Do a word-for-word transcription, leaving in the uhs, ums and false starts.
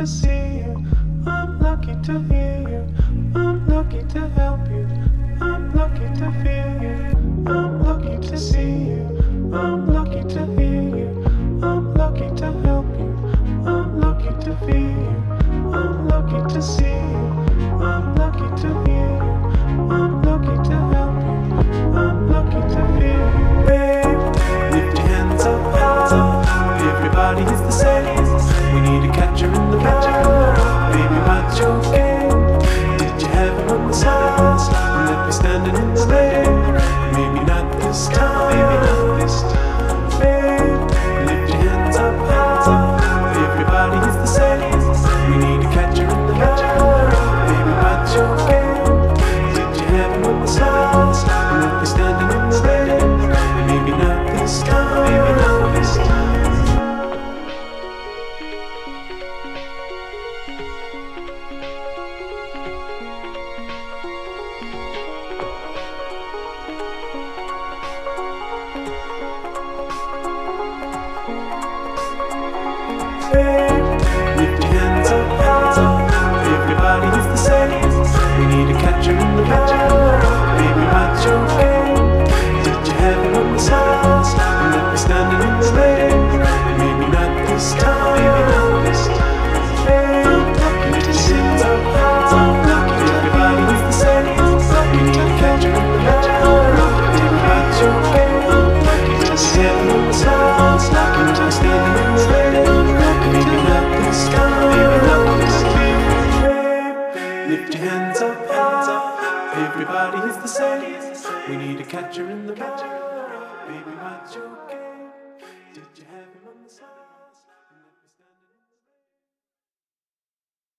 to see you. I'm lucky to hear you. I'm lucky to help you. I'm lucky to feel you. I'm lucky to see you. I'm lucky to hear you. I'm lucky to help you. I'm lucky to feel you. I'm lucky to see you. I'm lucky to hear you. I'm lucky to help you. I'm lucky to feel you. Babe, lift your hands up, hands up. Everybody is the same. We need a catcher in the rye. Baby, what's your game? Did you have him on the sides? Let me standing in the lane. Maybe not this time. Maybe not this time. Babe, lift your hands up, hands up. Everybody is the same. We need a catcher in the rye. Baby, what's your game? Did you have him on the sides? Let me standing in the lane. Maybe not this time. Maybe not this time. Lift your hands up, hands up. Everybody is the same. We need a catcher in the rye. Baby, what's your game? Did you have him on the sides? Let me standing in the lane. Maybe not this time. Maybe not this time. I'm lucky to see you. I'm lucky to everybody is the same. We need a catcher in the rye. Baby, what's your game? I'm lucky to see you on the sides. Lucky to standing in the lane. Maybe not this time, maybe not this time. Lift your hands up, hands up. Everybody is the same. We need a catcher in the rye. Baby, what's your